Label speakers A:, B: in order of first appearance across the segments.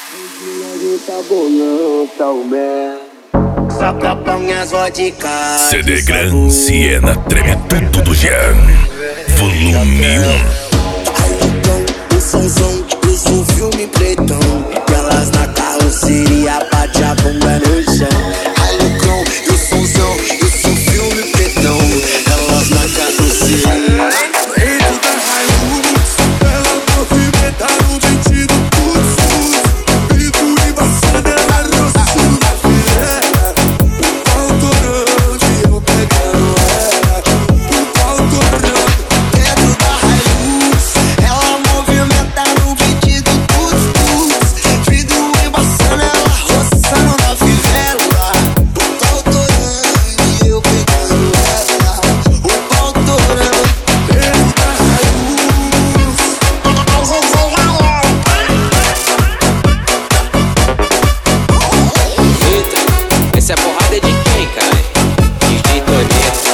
A: Tá bom não, tá o mel. Só copão e as vodka.
B: CD Gran Siena treme tudo do Jean. Volume 1.
A: O sonzão, isso um filme pretão. Elas na carroceria, bate a bunda no chão. Ai, Lucão, e o sonzão, isso um filme pretão. Elas na carroceria. Dentro da Hilux, ela movimenta no vestido pulso. Vidro embaçado, ela roçando na fileira. O pau torando e eu pegando ela. O pau torando. Dentro da Hilux, ela movimenta no vestido pulso. Vidro embaçado, ela roçando na fivela. O pau torando e eu pegando ela. O pau torando. Dentro da Hilux.
C: Eita, essa é porrada de quem, cara? DJ Toledo.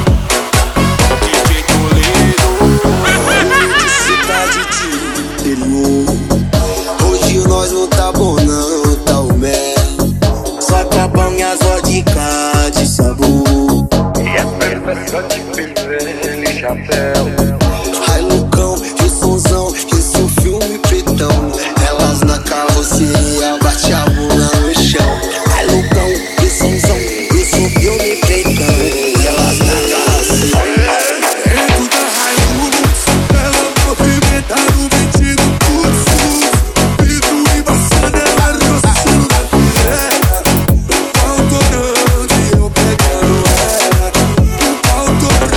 C: DJ Toledo.
A: De cidade de interior. Hoje nós não tá bom não, tá o mel. Só copão e as vodka de sabor.
D: E a perfeição de perfeito chapéu.
A: Ai, Lucão, e o sonzão, isso um filme pretão. Elas na carroceria, bate a bunda no chão. Ai, Lucão, e o sonzão, isso um filme pretão. Elas na carroceria. Dentro da Hilux, ela movimenta no vestido pulso. Vidro embaçado, ela roçando na fileira. O pau torando e eu pegando ela. O pau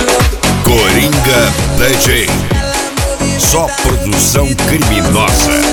A: torando.
B: Coringa DJ. Só produção criminosa.